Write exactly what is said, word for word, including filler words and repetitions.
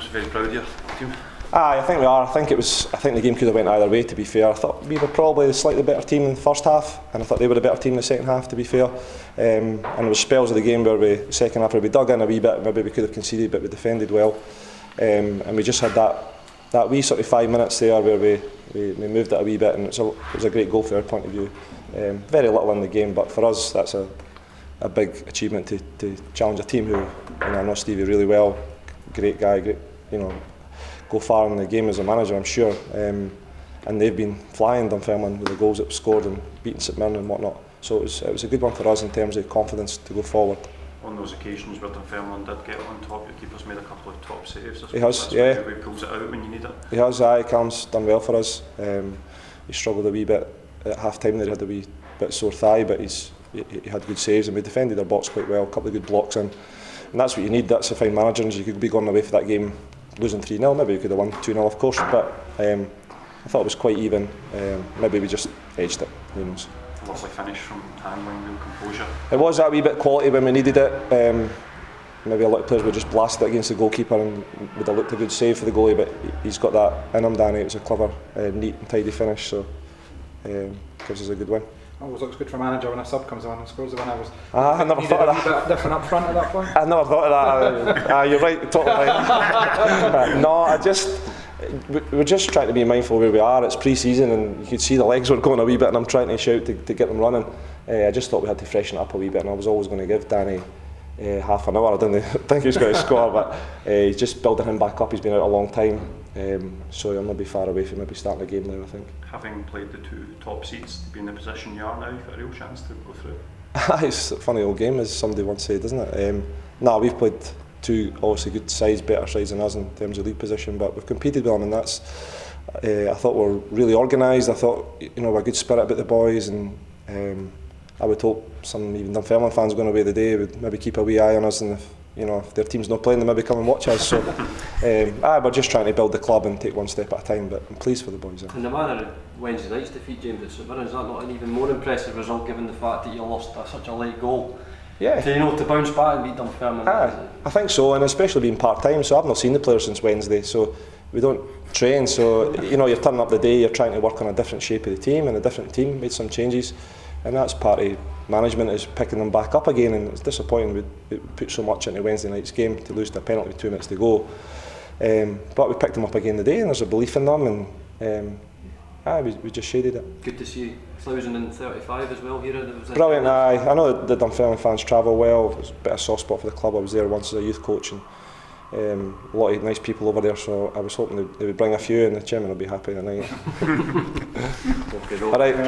very proud of your team. Aye, I think we are. I think it was. I think the game could have went either way. To be fair, I thought we were probably a slightly better team in the first half, and I thought they were a better team in the second half. To be fair, um, and there was spells of the game where we, the second half, where we dug in a wee bit. Maybe we could have conceded, but we defended well, um, and we just had that that wee sort of five minutes there where we, we, we moved it a wee bit, and it was a, it was a great goal from our point of view. Um, very little in the game, but for us, that's a a big achievement to, to challenge a team who, you know, I know Stevie really well, great guy, great, you know. Go far in the game as a manager, I'm sure, um, and they've been flying Dunfermline with the goals that were scored and beating St Mirren and whatnot. So it was, it was a good one for us in terms of confidence to go forward. On those occasions where Dunfermline did get on top, your keeper's made a couple of top saves. He has, That's yeah. He pulls it out when you need it. He has, aye. Callum's done well for us. Um, he struggled a wee bit at half time. There he had a wee bit sore thigh, but he's he, he had good saves and we defended our box quite well. A couple of good blocks in, and that's what you need. That's a fine manager. And you could be going away for that game losing three nil, maybe we could have won two nil of course, but um, I thought it was quite even. Um, maybe we just edged it, who knows. Lovely finish from handling, real composure. It was that wee bit quality when we needed it. Um, maybe a lot of players would just blast it against the goalkeeper and would have looked a good save for the goalie, but he's got that in him, Danny. It was a clever, uh, neat and tidy finish, so um, gives us a good win. Always looks good for a manager when a sub comes on and scores the win. I was. Ah, I never thought of that. Bit different up front at that point. I never thought of that. Ah, you're right, totally right. No, I just we're just trying to be mindful where we are. It's pre-season, and you could see the legs were going a wee bit, and I'm trying to shout to, to get them running. Uh, I just thought we had to freshen it up a wee bit, and I was always going to give Danny uh, half an hour. I didn't think he was going to score, but uh, he's just building him back up. He's been out a long time, um, so he'll not be far away from maybe starting the game now, I think. Having played the two top seeds, to be in the position you are now, you've got a real chance to go through. It's a funny old game, as somebody once said, isn't it? Um, no, we've played two obviously good sides, better sides than us in terms of league position, but we've competed with them, and that's. Uh, I thought we were really organised. I thought, you know, we had a good spirit about the boys, and um, I would hope some even Dunfermline fans going away the day would maybe keep a wee eye on us, and if, you know, if their team's not playing, they maybe come and watch us. So, um, ah, we're just trying to build the club and take one step at a time. But I'm pleased for the boys. In the manner of Wednesday night's defeat, James, at St Mirren, is that not an even more impressive result given the fact that you lost a, such a late goal? Yeah. To, you know, to bounce back and beat Dunfermline. Ah, I think so, and especially being part time. So I've not seen the players since Wednesday. So we don't train. So you know, you're turning up the day. You're trying to work on a different shape of the team, and a different team made some changes. And that's part of management, is picking them back up again, and it's disappointing we, we put so much into Wednesday night's game to lose to a penalty with two minutes to go. Um, but we picked them up again today, and there's a belief in them, and um, ah, we, we just shaded it. Good to see one thousand thirty-five as well here. It was Brilliant, aye. I know the Dunfermline fans travel well. There's a bit of a soft spot for the club. I was there once as a youth coach, and um, a lot of nice people over there, so I was hoping they, they would bring a few, and the chairman will be happy tonight. All right.